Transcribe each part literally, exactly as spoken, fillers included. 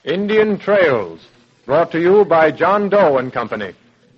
Indian Trails, brought to you by John Doe and Company.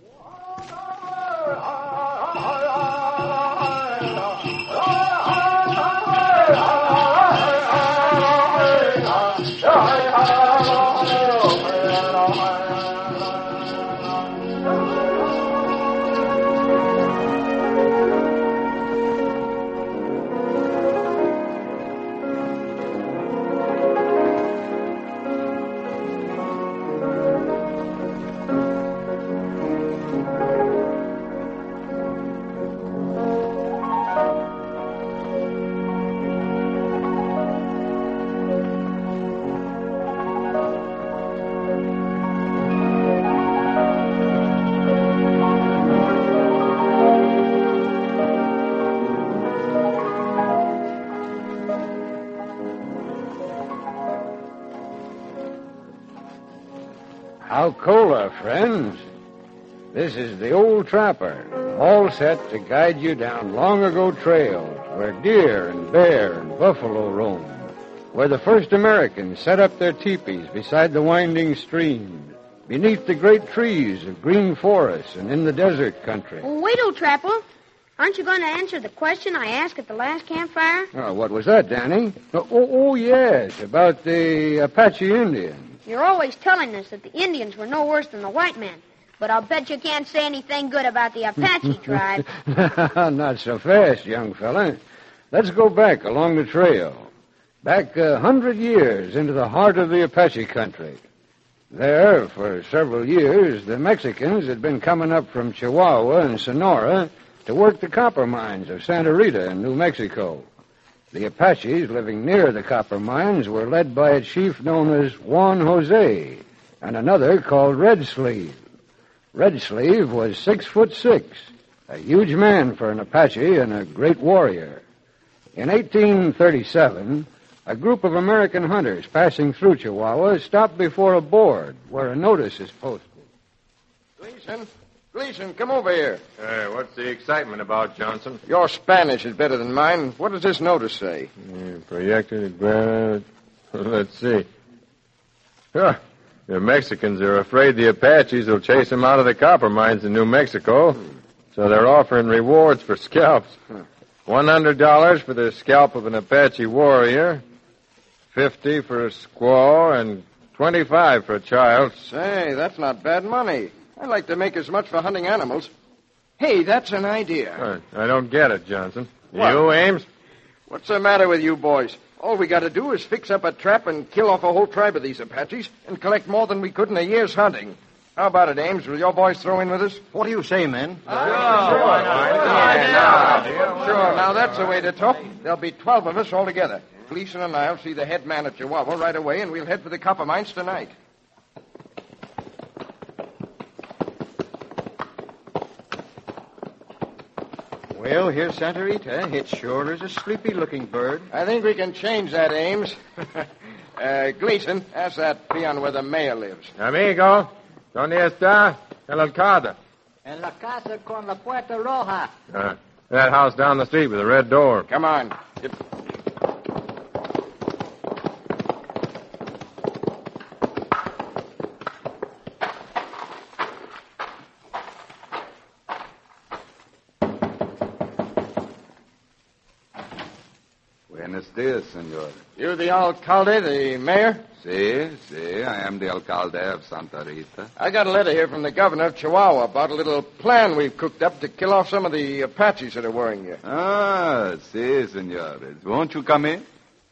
How cola, friends. This is the old trapper, all set to guide you down long-ago trails where deer and bear and buffalo roam, where the first Americans set up their teepees beside the winding stream, beneath the great trees of green forests and in the desert country. Oh, wait, old trapper. Aren't you going to answer the question I asked at the last campfire? Oh, what was that, Danny? Oh, oh, oh yes, about the Apache Indians. You're always telling us that the Indians were no worse than the white men, but I'll bet you can't say anything good about the Apache tribe. Not so fast, young fella. Let's go back along the trail. Back a hundred years into the heart of the Apache country. There, for several years, the Mexicans had been coming up from Chihuahua and Sonora to work the copper mines of Santa Rita in New Mexico. The Apaches living near the copper mines were led by a chief known as Juan Jose and another called Red Sleeve. Red Sleeve was six foot six, a huge man for an Apache and a great warrior. In eighteen thirty-seven, a group of American hunters passing through Chihuahua stopped before a board where a notice is posted. Gleason, Gleason, come over here. Hey, what's the excitement about, Johnson? Your Spanish is better than mine. What does this notice say? Yeah, projected granite. Let's see. Huh. The Mexicans are afraid the Apaches will chase them out of the copper mines in New Mexico, hmm. so they're offering rewards for scalps. Huh. One hundred dollars for the scalp of an Apache warrior, fifty for a squaw, and twenty-five for a child. Say, that's not bad money. I'd like to make as much for hunting animals. Hey, that's an idea. Uh, I don't get it, Johnson. What? You, Ames? What's the matter with you boys? All we got to do is fix up a trap and kill off a whole tribe of these Apaches and collect more than we could in a year's hunting. How about it, Ames? Will your boys throw in with us? What do you say, men? Sure. Sure. Yeah, sure. Now, that's the way to talk. There'll be twelve of us altogether. Gleason and I'll see the head man at Chihuahua right away, and we'll head for the copper mines tonight. Well, here's Santa Rita. It sure is a sleepy-looking bird. I think we can change that, Ames. uh, Gleason, ask that peon where the mayor lives. Amigo, ¿dónde está el alcalde? En la casa con la puerta roja. Uh, that house down the street with the red door. Come on. Get... Buenos dias, senor. You the alcalde, the mayor? Si, si, I am the alcalde of Santa Rita. I got a letter here from the governor of Chihuahua about a little plan we've cooked up to kill off some of the Apaches that are worrying you. Ah, si, senor. Won't you come in?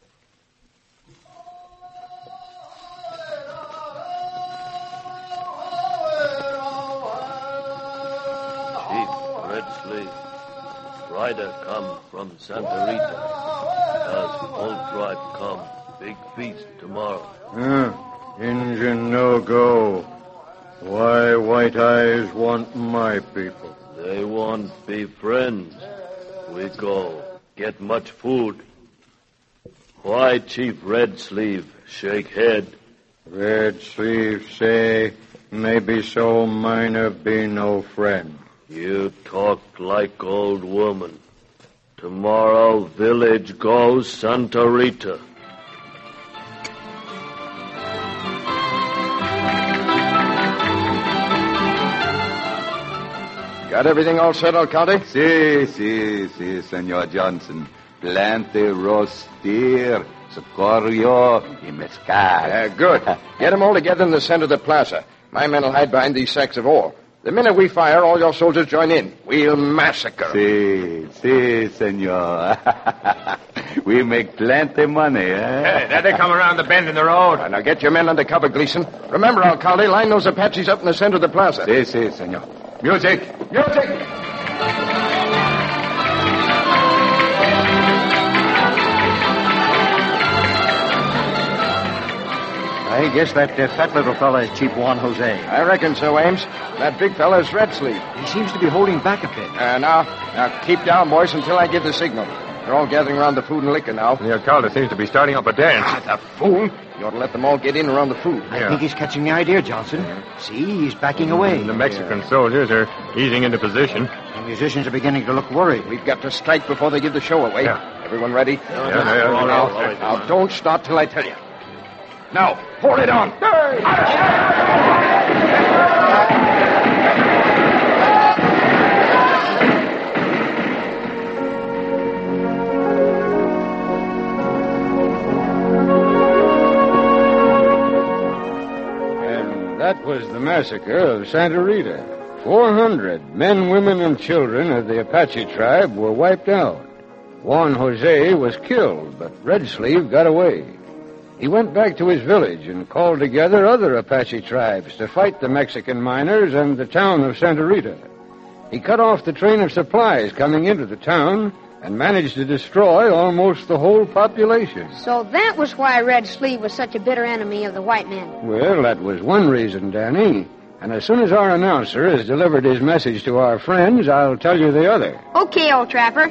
Chief Red Sleeve, rider come from Santa Rita. As whole tribe come, big feast tomorrow. Uh, Injun no go. Why White Eyes want my people? They want be friends. We go get much food. Why Chief Red Sleeve shake head? Red Sleeve say, maybe so mine be no friend. You talk like old woman. Tomorrow village goes Santa Rita. Got everything all set, Alcalde? Si, si, si, Senor Johnson. Plante, roast deer, socorro, y mezcal. Uh, good. Get them all together in the center of the plaza. My men will hide behind these sacks of ore. The minute we fire, all your soldiers join in. We'll massacre 'em. Si, si, senor. We make plenty money, eh? Hey, there they come around the bend in the road. Uh, now get your men under cover, Gleason. Remember, Alcalde, line those Apaches up in the center of the plaza. Si, si, senor. Music. Music! I guess that uh, fat little fella is Chief Juan Jose. I reckon so, Ames. That big fella's Red Sleeve. He seems to be holding back a bit. Uh, now, now keep down, boys, until I give the signal. They're all gathering around the food and liquor now. The alcalde seems to be starting up a dance. Ah, the fool. You ought to let them all get in around the food. I think he's catching the idea, Johnson. See, he's backing away. The Mexican soldiers are easing into position. The musicians are beginning to look worried. We've got to strike before they give the show away. Yeah. Everyone ready? Yeah, yeah, yeah. Now, now, don't start till I tell you. Now, pour it on. And that was the massacre of Santa Rita. Four hundred men, women, and children of the Apache tribe were wiped out. Juan Jose was killed, but Red Sleeve got away. He went back to his village and called together other Apache tribes to fight the Mexican miners and the town of Santa Rita. He cut off the train of supplies coming into the town and managed to destroy almost the whole population. So that was why Red Sleeve was such a bitter enemy of the white men. Well, that was one reason, Danny. And as soon as our announcer has delivered his message to our friends, I'll tell you the other. Okay, old trapper.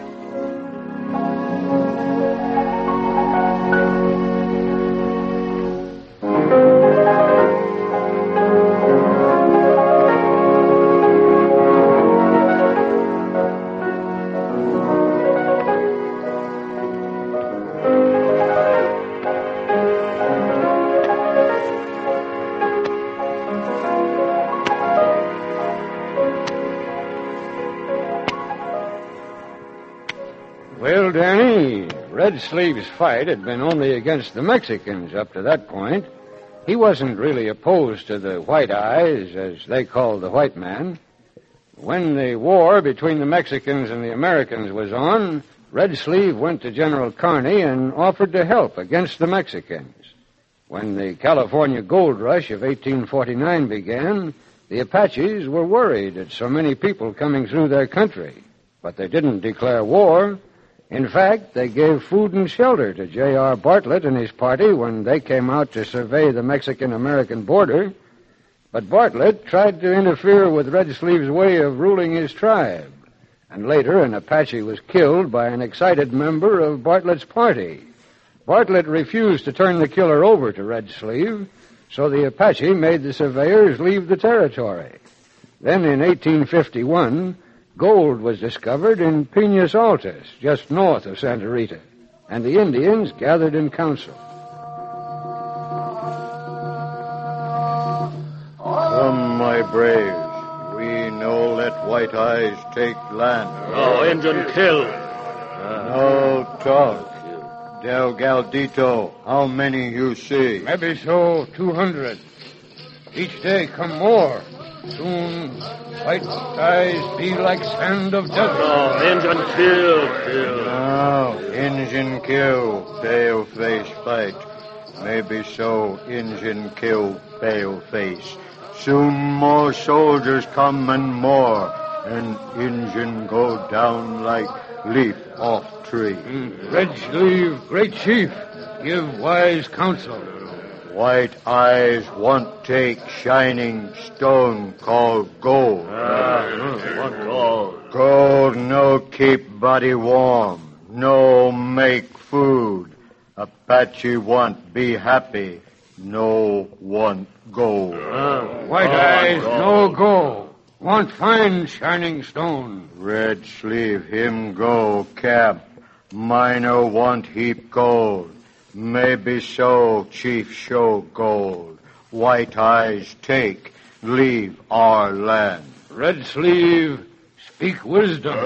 Well, Danny, Red Sleeve's fight had been only against the Mexicans up to that point. He wasn't really opposed to the White Eyes, as they called the white man. When the war between the Mexicans and the Americans was on, Red Sleeve went to General Kearny and offered to help against the Mexicans. When the California gold rush of eighteen forty-nine began, the Apaches were worried at so many people coming through their country. But they didn't declare war. In fact, they gave food and shelter to J R. Bartlett and his party when they came out to survey the Mexican-American border. But Bartlett tried to interfere with Red Sleeve's way of ruling his tribe. And later, an Apache was killed by an excited member of Bartlett's party. Bartlett refused to turn the killer over to Red Sleeve, so the Apache made the surveyors leave the territory. Then in eighteen fifty-one... gold was discovered in Pinas Altas, just north of Santa Rita, and the Indians gathered in council. Come, my braves. We know let White Eyes take land. No, Injun kill. No talk. Del Galdito, how many you see? Maybe so, two hundred. Each day come more. Soon, White Eyes be like sand of desert. No, Injun kill, kill. Now, Injun kill, pale-face fight. Maybe so, Injun kill, pale-face. Soon more soldiers come and more, and Injun go down like leaf off tree. Mm. Red Sleeve, great chief, give wise counsel. White Eyes want take shining stone called gold. Ah, what gold? Gold no keep body warm, no make food. Apache want be happy, no want gold. Ah, White Eyes, no go. Want find shining stone. Red Sleeve him go camp. Miner want heap gold. Maybe so, Chief show gold. White Eyes take, leave our land. Red Sleeve, Speak wisdom.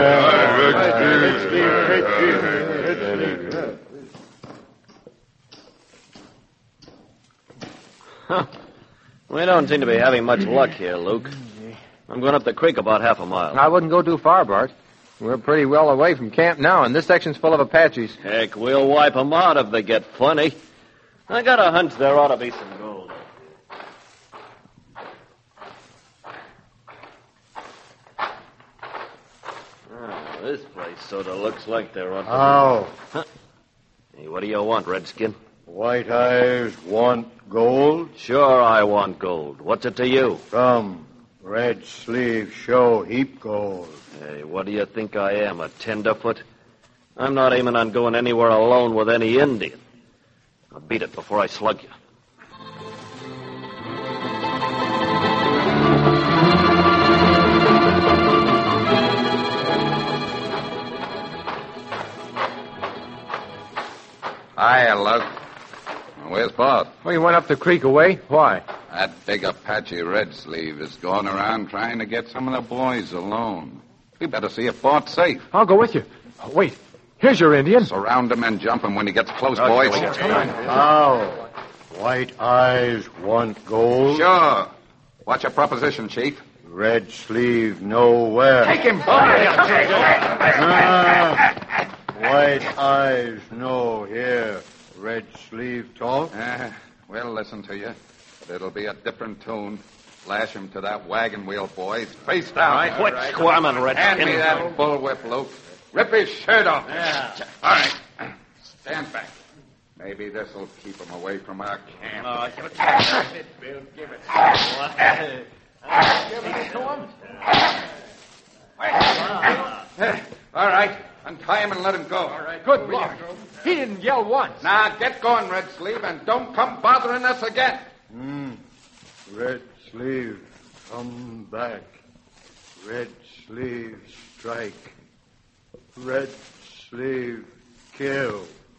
Huh. We don't seem to be having much luck here, Luke. I'm going up the creek about half a mile. I wouldn't go too far, Bart. We're pretty well away from camp now, and this section's full of Apaches. Heck, we'll wipe them out if they get funny. I got a hunch there ought to be some gold. Oh, this place sort of looks like there ought to be... How? Huh. Hey, what do you want, Redskin? White Eyes want gold? Sure I want gold. What's it to you? Come. Red Sleeve show heap gold. Hey, what do you think I am, a tenderfoot? I'm not aiming on going anywhere alone with any Indian. I'll beat it before I slug you. Hiya, Luke. Where's Bob? Well, you went up the creek away. Why? That big Apache Red Sleeve is going around trying to get some of the boys alone. We better see if Bart's safe. I'll go with you. Oh, wait. Here's your Indian. Surround him and jump him when he gets close, Oh, boys. sure, come on. How? White Eyes want gold? Sure. What's your proposition, Chief? Red Sleeve nowhere. Take him. Ah, White Eyes no here. Red Sleeve talk? Uh, we'll listen to you. But it'll be a different tune. Lash him to that wagon wheel, boys. Face down. All right, quit All right. squirming, Redskin. Hand me that bullwhip, Luke. Rip his shirt off. Yeah. All right. Stand back. Maybe this'll keep him away from our camp. Oh, give it to him. Bill, give it to him. All right. Untie him and let him go. All right. Good Lord. He didn't yell once. Now, get going, Red Sleeve, and don't come bothering us again. Hmm. Red Sleeve, come back. Red Sleeve, strike. Red Sleeve, kill.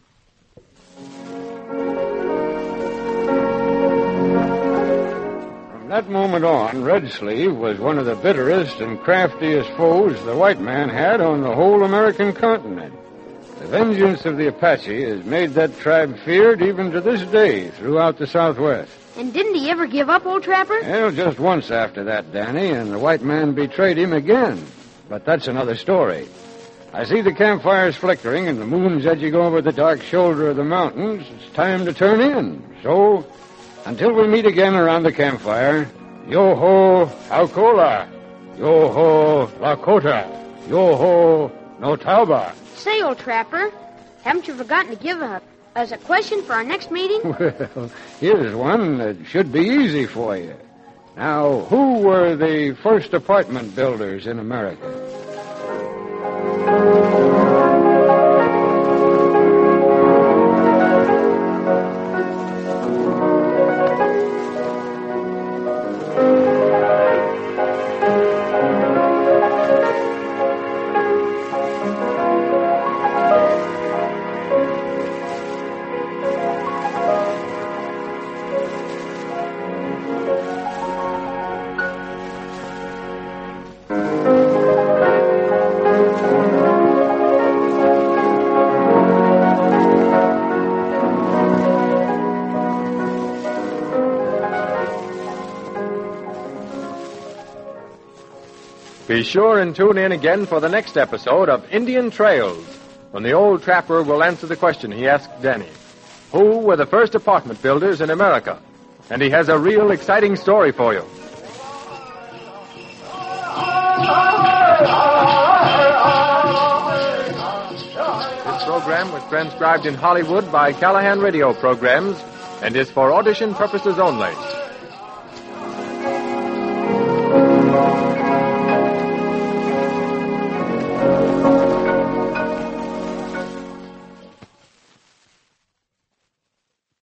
From that moment on, Red Sleeve was one of the bitterest and craftiest foes the white man had on the whole American continent. The vengeance of the Apache has made that tribe feared even to this day throughout the Southwest. And didn't he ever give up, old trapper? Well, just once after that, Danny, and the white man betrayed him again. But that's another story. I see the campfires flickering and the moon's edging over the dark shoulder of the mountains. It's time to turn in. So, until we meet again around the campfire, yo-ho, Alcola, yo-ho, Lakota, yo-ho, Notauba. Say, old trapper, haven't you forgotten to give a, us a question for our next meeting? Well, here's one that should be easy for you. Now, who were the first apartment builders in America? Be sure and tune in again for the next episode of Indian Trails, when the old trapper will answer the question he asked Danny. Who were the first apartment builders in America? And he has a real exciting story for you. This program was transcribed in Hollywood by Callahan Radio Programs and is for audition purposes only.